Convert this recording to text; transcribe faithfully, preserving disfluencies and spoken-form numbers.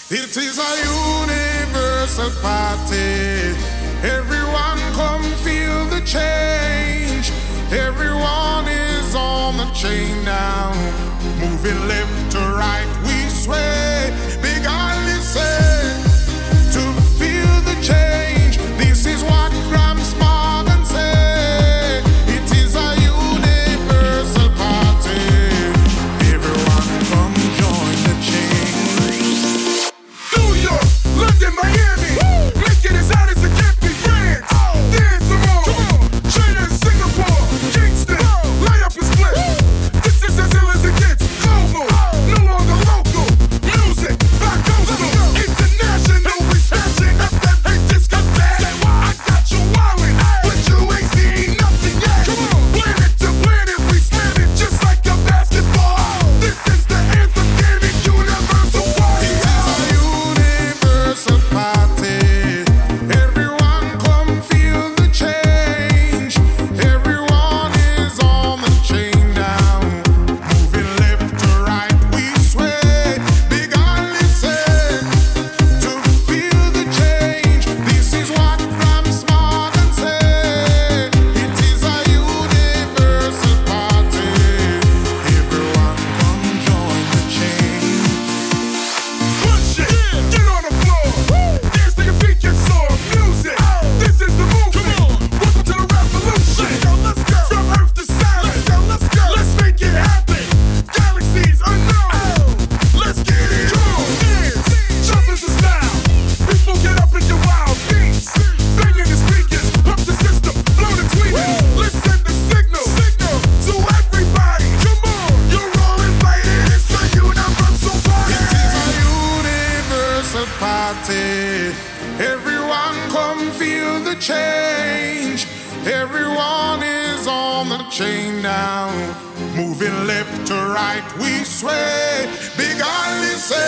It is a universal party. Everyone come feel the change. Everyone is on the chain now. Moving left to right, we sway. Big Ali say, to feel the change. This is what Gramps Morgan say. It is a universal party. Everyone come join the change. New York, London, Miami, making as hot as it can be. France, dance some more. China, Singapore, Kingston, light up and split. This is as ill as it gets. Global, no longer local. Music, by coastal, international. We smashing up every discotheque. I got you wildin', but you ain't seen nothing yet. Planet to planet, we slam it just like a basketball. This is the anthem, gaming universal party. It is a universal party. Everyone come feel the change. Everyone is on the chain now. Moving left to right, we sway. Big Ali say, to feel the change. This is what Gramps Morgan say. It is a universal party. Everyone come join the change. Push it, get on the floor. Dance till your feet get sore. Music, this is the movement. Welcome to the revolution. Let's go, let's go. From Earth to Saturn. Let's go, let's go. Let's make it happen. Galaxies unknown. Let's get it on. Dance, jump is the style. People get up in your wild beats. Banging the speakers, pump the system, blow the tweeters. Let's send the signal, signal to everybody. Come on, you're all invited. It's a universal party. It is a universal party. Everyone come feel the change. Everyone is on the chain now. Moving left to right, we sway. Big Ali say,